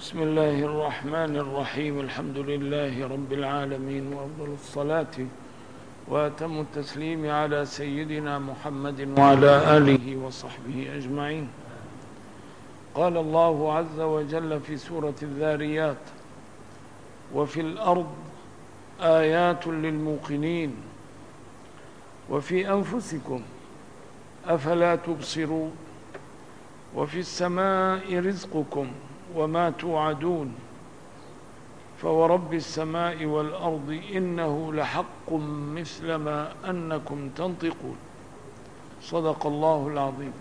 بسم الله الرحمن الرحيم. الحمد لله رب العالمين، وأفضل الصلاة وأتم التسليم على سيدنا محمد وعلى آله وصحبه أجمعين. قال الله عز وجل في سورة الذاريات: وفي الأرض آيات للموقنين وفي أنفسكم أفلا تبصرون وفي السماء رزقكم وما توعدون فورب السماء والأرض إنه لحق مثل ما أنكم تنطقون. صدق الله العظيم.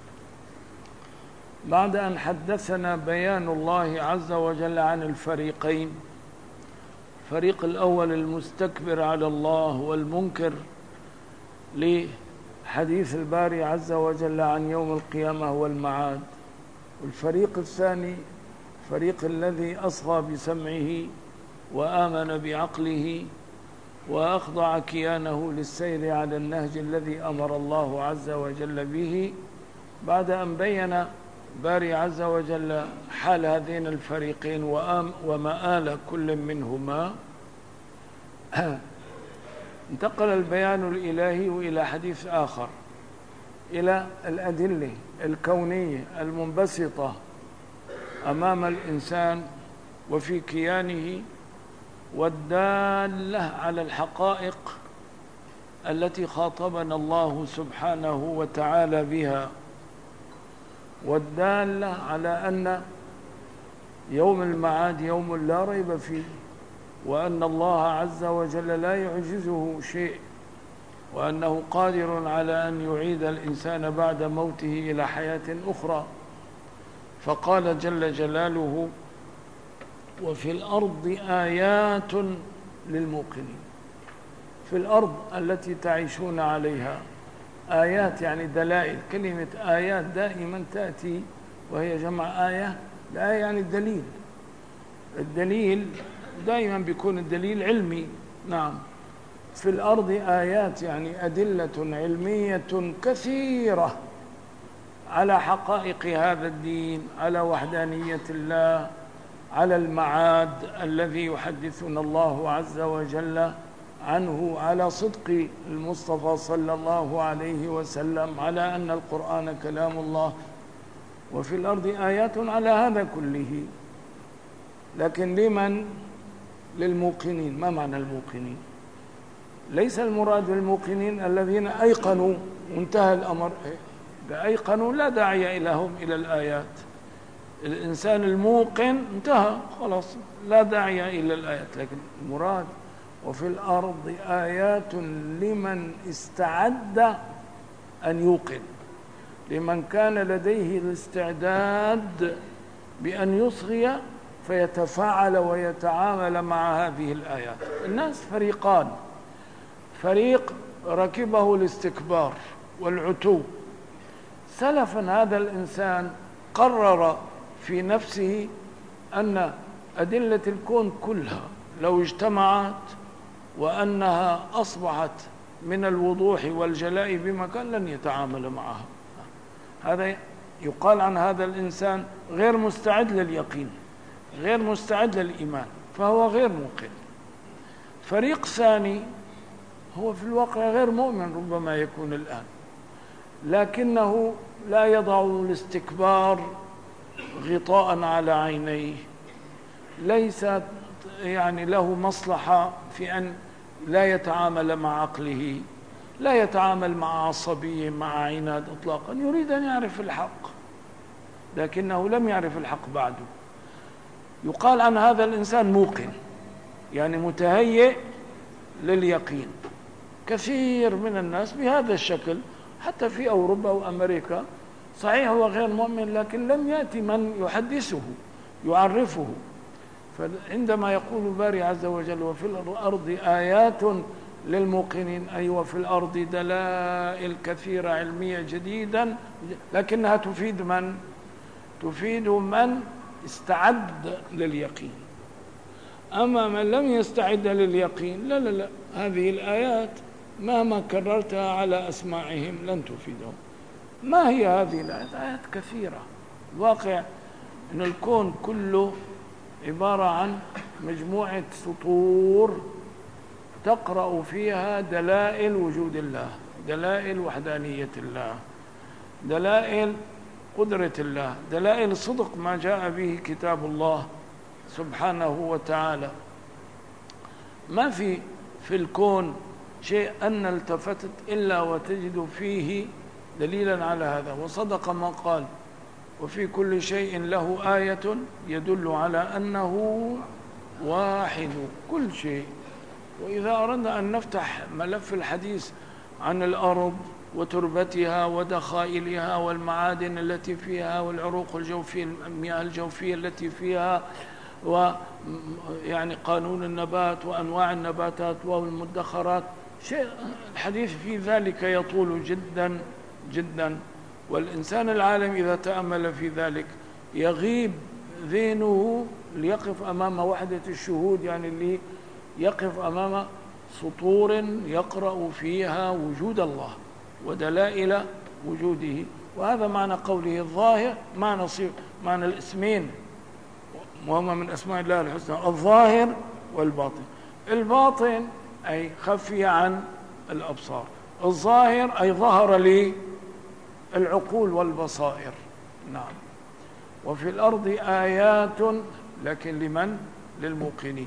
بعد أن حدثنا بيان الله عز وجل عن الفريقين، الفريق الأول المستكبر على الله والمنكر لحديث الباري عز وجل عن يوم القيامة والمعاد، والفريق الثاني الفريق الذي أصغى بسمعه وآمن بعقله وأخضع كيانه للسير على النهج الذي أمر الله عز وجل به، بعد أن بين باري عز وجل حال هذين الفريقين ومآل كل منهما. انتقل البيان الإلهي إلى حديث آخر، إلى الأدلة الكونية المنبسطة أمام الإنسان وفي كيانه، والدالة على الحقائق التي خاطبنا الله سبحانه وتعالى بها، والدالة على أن يوم المعاد يوم لا ريب فيه، وأن الله عز وجل لا يعجزه شيء، وأنه قادر على أن يعيد الإنسان بعد موته إلى حياة أخرى. فقال جل جلاله: وفي الأرض آيات للموقنين. في الأرض التي تعيشون عليها آيات يعني دلائل. كلمة آيات دائما تأتي وهي جمع آية، الآية يعني الدليل. الدليل دائما بيكون الدليل علمي. نعم، في الأرض آيات يعني أدلة علمية كثيرة على حقائق هذا الدين، على وحدانية الله، على المعاد الذي يحدثنا الله عز وجل عنه، على صدق المصطفى صلى الله عليه وسلم، على أن القرآن كلام الله. وفي الأرض آيات على هذا كله، لكن لمن؟ للموقنين. ما معنى الموقنين؟ ليس المراد بالموقنين الذين أيقنوا وانتهى الأمر، أيقنوا لا داعي لهم إلى الآيات. الإنسان الموقن انتهى خلاص، لا داعي إلى الآيات. لكن المراد وفي الأرض آيات لمن استعد أن يوقن، لمن كان لديه الاستعداد بأن يصغي فيتفاعل ويتعامل مع هذه الآيات. الناس فريقان: فريق ركبه الاستكبار والعتو. سلفا هذا الإنسان قرر في نفسه أن أدلة الكون كلها لو اجتمعت وأنها أصبحت من الوضوح والجلاء بمكان لن يتعامل معها. هذا يقال عن هذا الإنسان غير مستعد لليقين، غير مستعد للإيمان، فهو غير موقن. فريق ثاني هو في الواقع غير مؤمن، ربما يكون الآن، لكنه لا يضع الاستكبار غطاء على عينيه، ليس يعني له مصلحة في أن لا يتعامل مع عقله، لا يتعامل مع عصبية، مع عناد إطلاقا، يريد أن يعرف الحق لكنه لم يعرف الحق بعده. يقال عن هذا الإنسان موقن، يعني متهيئ لليقين. كثير من الناس بهذا الشكل، حتى في أوروبا وأمريكا. صحيح هو غير مؤمن، لكن لم يأتي من يحدثه يعرفه. فعندما يقول الباري عز وجل: وفي الأرض آيات للموقنين، أي وفي الأرض دلائل كثيرة علمية جديدا، لكنها تفيد من؟ تفيد من استعد لليقين. أما من لم يستعد لليقين لا لا لا، هذه الآيات مهما كررتها على أسماعهم لن تفيدهم. ما هي هذه الآيات؟ آيات كثيرة. الواقع أن الكون كله عبارة عن مجموعة سطور تقرأ فيها دلائل وجود الله، دلائل وحدانية الله، دلائل قدرة الله، دلائل صدق ما جاء به كتاب الله سبحانه وتعالى. ما في الكون شيء أن التفتت إلا وتجد فيه دليلا على هذا. وصدق ما قال: وفي كل شيء له آية يدل على أنه واحد. كل شيء. وإذا أردنا أن نفتح ملف الحديث عن الأرض وتربتها ودخائلها والمعادن التي فيها والعروق الجوفية، المياه الجوفية التي فيها، ويعني قانون النبات وأنواع النباتات والمدخرات، شيء الحديث في ذلك يطول جدا جدا. والإنسان العالم إذا تأمل في ذلك يغيب ذهنه ليقف أمام وحدة الشهود، يعني اللي يقف أمام سطور يقرأ فيها وجود الله ودلائل وجوده. وهذا معنى قوله الظاهر، معنى الاسمين وهما من أسماء الله الحسنى: الظاهر والباطن. الباطن أي خفي عن الأبصار، الظاهر أي ظهر للعقول والبصائر. نعم. وفي الأرض آيات، لكن لمن؟ للموقنين.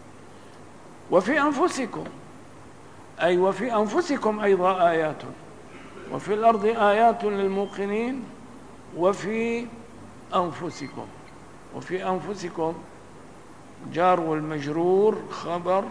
وفي أنفسكم، أي وفي أنفسكم أيضا آيات. وفي الأرض آيات للموقنين وفي أنفسكم. وفي أنفسكم جار والمجرور خبر،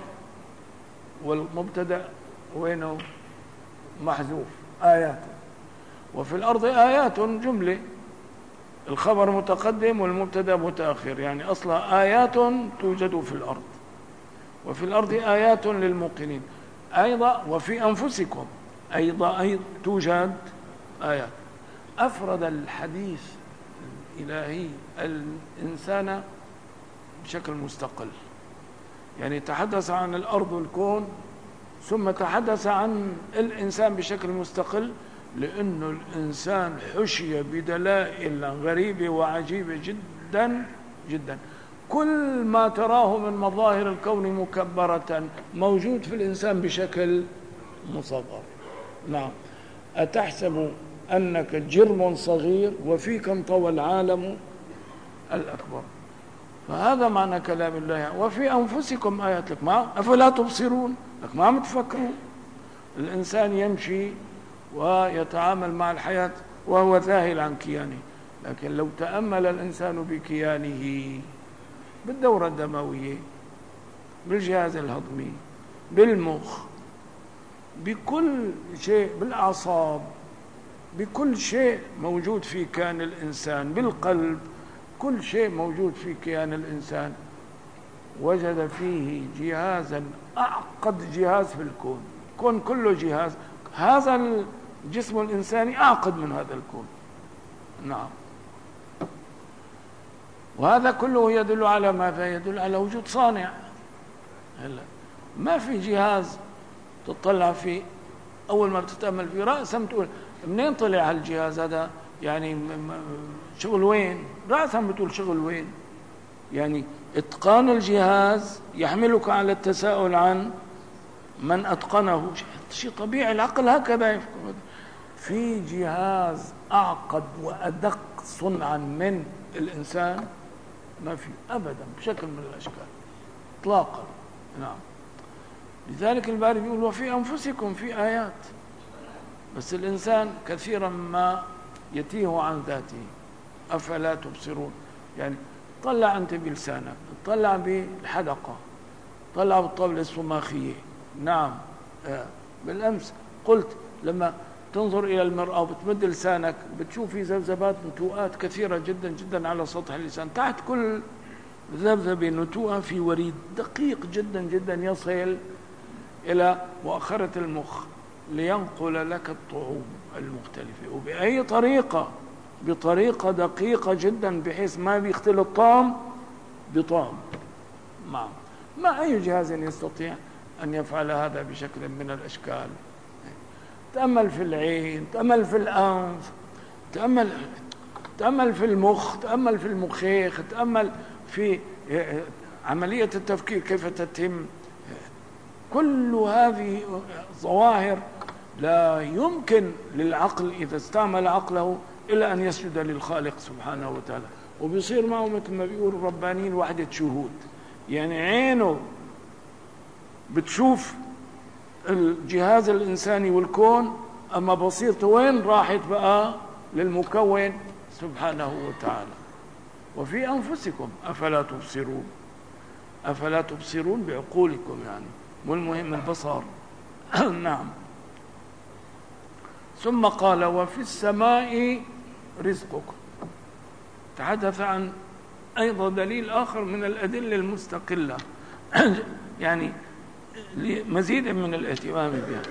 والمبتدأ وينه؟ محذوف، آيات. وفي الأرض آيات جملة، الخبر متقدم والمبتدأ متأخر، يعني أصلا آيات توجد في الأرض. وفي الأرض آيات للموقنين أيضا. وفي أنفسكم أيضا توجد آيات. أفرد الحديث الإلهي الإنسان بشكل مستقل، يعني تحدث عن الأرض والكون ثم تحدث عن الإنسان بشكل مستقل، لأن الإنسان حشي بدلائل غريبة وعجيبة جدا جدا. كل ما تراه من مظاهر الكون مكبرة موجود في الإنسان بشكل مصغر. نعم. أتحسب أنك جرم صغير وفيك انطوى العالم الأكبر. فهذا معنى كلام الله. وفي أنفسكم آيات لك، ما أفلا تبصرون، لك ما متفكرون. الإنسان يمشي ويتعامل مع الحياة وهو ذاهل عن كيانه، لكن لو تأمل الإنسان بكيانه، بالدورة الدموية، بالجهاز الهضمي، بالمخ، بكل شيء، بالأعصاب، بكل شيء موجود في كيان الإنسان، بالقلب، كل شيء موجود في كيان الإنسان، وجد فيه جهازا أعقد جهاز في الكون. الكون كله جهاز، هذا الجسم الإنساني أعقد من هذا الكون. نعم. وهذا كله يدل على ماذا؟ يدل على وجود صانع. هلا ما في جهاز تطلع فيه أول ما بتتأمل فيه رأسا بتقول منين طلع هالجهاز هذا؟ يعني شغل وين؟ رأسا بتقول شغل وين؟ يعني إتقان الجهاز يحملك على التساؤل عن من أتقنه. شيء طبيعي، العقل هكذا يفكر. في جهاز أعقد وأدق صنعا من الإنسان ما في أبدا بشكل من الأشكال إطلاقا. نعم. لذلك الباري بيقول: وفي أنفسكم في آيات. بس الإنسان كثيرا ما يتيه عن ذاته. أفلا تبصرون، يعني طلع أنت بلسانك، طلع بالحدقة، طلع بالطبلة الصماخية. نعم. بالأمس قلت لما تنظر إلى المرأة وبتمد لسانك بتشوف في ذبذبات نتوءات كثيرة جدا جدا على سطح اللسان. تحت كل ذبذبة نتوءة في وريد دقيق جدا جدا يصل إلى مؤخرة المخ لينقل لك الطعوم المختلفة، وبأي طريقة؟ بطريقة دقيقة جدا بحيث ما بيختلط طعم بطعم. ما أي جهاز يستطيع أن يفعل هذا بشكل من الأشكال. تأمل في العين، تأمل في الأنف، تأمل تأمل في المخ، تأمل في المخيخ، تأمل في عملية التفكير كيف تتم. كل هذه ظواهر لا يمكن للعقل إذا استعمل عقله إلا أن يسجد للخالق سبحانه وتعالى. وبيصير معه مثل ما بيقول الربانيين وحدة شهود، يعني عينه بتشوف الجهاز الإنساني والكون، أما بصيرته وين راحت بقى؟ للمكون سبحانه وتعالى. وفي أنفسكم أفلا تبصرون، أفلا تبصرون بعقولكم يعني، والمهم البصر. نعم. ثم قال وفي السماء رزقكم. تحدث عن أيضا دليل آخر من الأدلة المستقلة يعني مزيد من الاهتمام بها.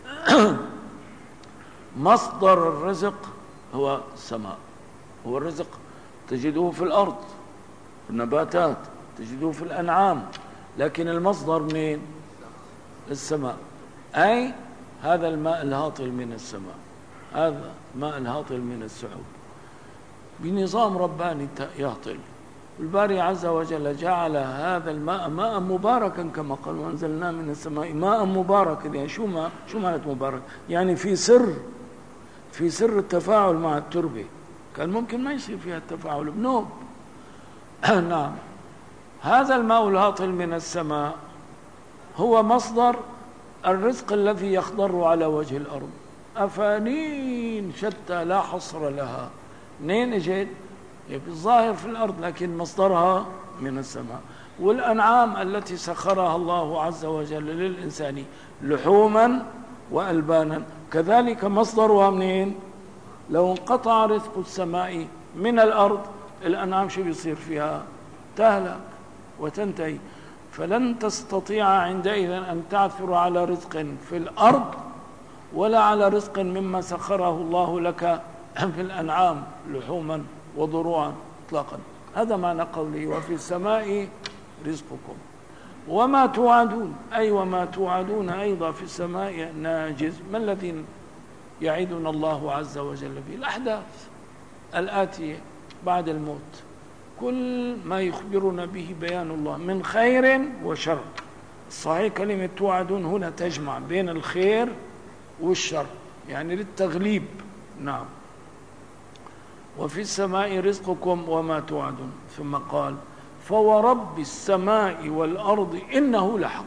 مصدر الرزق هو السماء، هو الرزق تجده في الأرض، في النباتات، تجده في الأنعام، لكن المصدر منين؟ السماء. أي هذا الماء الهاطل من السماء، هذا الماء الهاطل من السحب بنظام رباني يهطل. الباري عز وجل جعل هذا الماء ماء مباركا كما قال وأنزلنا من السماء ماء مباركا. يعني شو معنى مبارك؟ يعني في سر التفاعل مع التربة، كان ممكن ما يصير فيها التفاعل بنوب. نعم. هذا الماء الهاطل من السماء هو مصدر الرزق الذي يخضر على وجه الأرض، أفانين شتى لا حصر لها. منين اجت؟ بالظاهر في الأرض، لكن مصدرها من السماء. والأنعام التي سخرها الله عز وجل للإنسان لحوما وألبانا كذلك مصدرها منين؟ لو انقطع رزق السماء من الأرض الأنعام شو بيصير فيها؟ تهلك وتنتهي. فلن تستطيع عندئذ أن تعثر على رزق في الأرض ولا على رزق مما سخره الله لك في الأنعام لحوما وضروعا اطلاقا. هذا معنى قوله وفي السماء رزقكم وما توعدون، أي وما توعدون أيضا في السماء ناجز. ما الذي يعيدنا الله عز وجل به؟ الأحداث الآتية بعد الموت، كل ما يخبرنا به بيان الله من خير وشر. صحيح كلمة توعدون هنا تجمع بين الخير والشر، يعني للتغليب. نعم. وفي السماء رزقكم وما توعدون. ثم قال فورب السماء والأرض إنه لحق.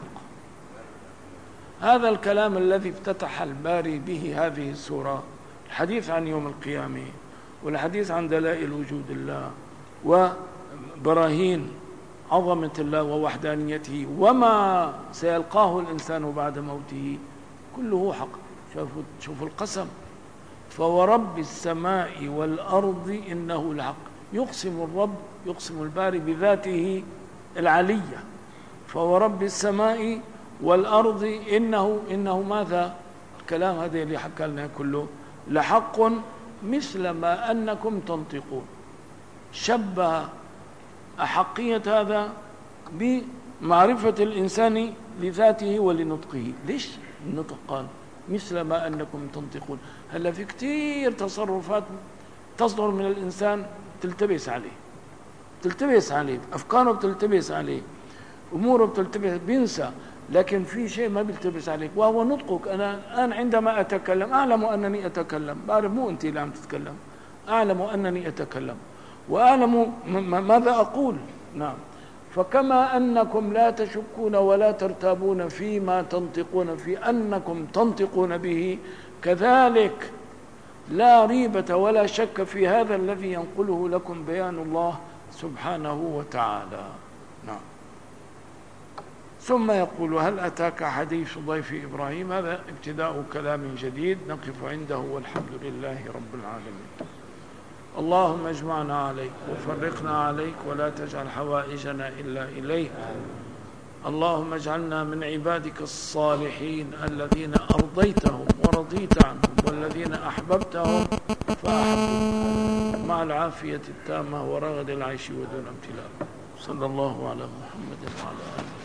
هذا الكلام الذي افتتح الباري به هذه السورة، الحديث عن يوم القيامة والحديث عن دلائل وجود الله وبراهين عظمة الله ووحدانيته وما سيلقاه الإنسان بعد موته، كله حق. شوفوا القسم، فورب السماء والأرض إنه لحق. يقسم الرب، يقسم الباري بذاته العلية، فورب السماء والأرض إنه ماذا؟ الكلام هذا اللي حكى لنا كله لحق مثل ما أنكم تنطقون. شبه أحقية هذا بمعرفة الإنسان لذاته ولنطقه. ليش النطق قال مثل ما أنكم تنطقون؟ هلا في كتير تصرفات تصدر من الإنسان تلتبس عليه، أفكاره بتلتبس عليه، أموره بتلتبس، بينسى. لكن في شيء ما بيلتبس عليك وهو نطقك. أنا عندما أتكلم أعلم أنني أتكلم، بعرف مو أنت اللي عم تتكلم، أعلم أنني أتكلم وأعلم ماذا أقول. نعم. فكما أنكم لا تشكون ولا ترتابون فيما تنطقون في أنكم تنطقون به، كذلك لا ريبة ولا شك في هذا الذي ينقله لكم بيان الله سبحانه وتعالى. نعم. ثم يقول هل أتاك حديث ضيف إبراهيم؟ هذا ابتداء كلام جديد نقف عنده والحمد لله رب العالمين. اللهم اجمعنا عليك وفرقنا عليك ولا تجعل حوائجنا إلا إليك. اللهم اجعلنا من عبادك الصالحين الذين أرضيتهم ورضيت عنهم والذين أحببتهم فأحببتهم مع العافية التامة ورغد العيش ودون امتلاء. صلى الله على محمد وعلى آله.